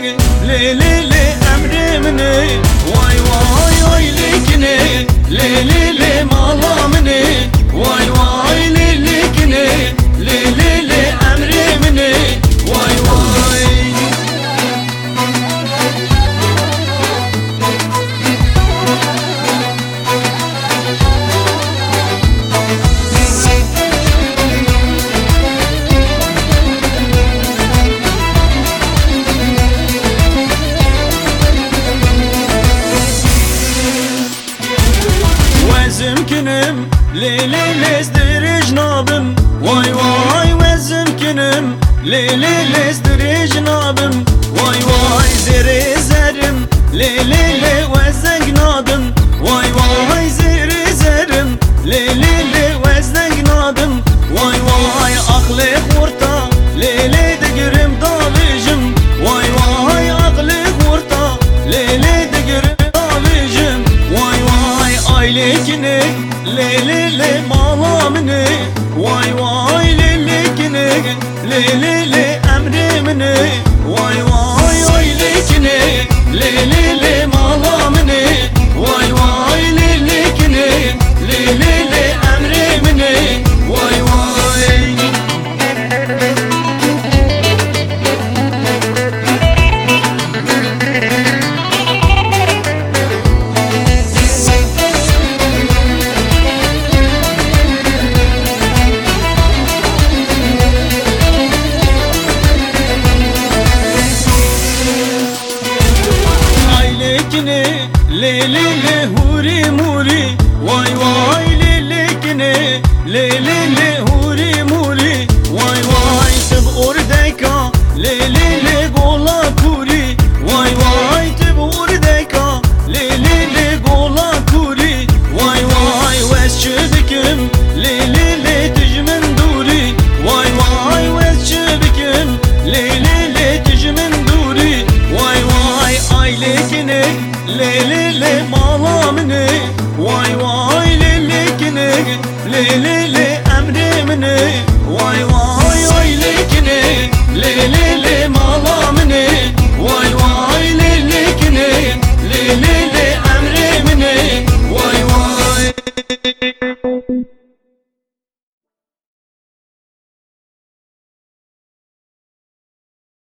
لي لي لي أمري مني واي واي واي لكني لي لي لي مالا مني واي واي لي لكني لي لي لي أمري مني واي واي وزمكنم لي لي لي ازدري جنابم واي واي وزمكنم لي لي لي ازدري جنابم واي واي زري زرم لي لي لي وزنق نادم واي واي زري زرم لي لي لي وزنق نادم واي واي اخلي خورتا لي لي دقرم ضالجم واي واي اخلي خورتا لي لي دقرم ضالجم واي واي اي لكني لي لي لي مالا مني واي واي لي لكني لي لي لي امري مني واي واي واي لكني لي لي لي مالا مني واي واي لي لكني لي لي لي امري مني واي واي لي لي لي هوري موري واي واي لي لكني لي لي لي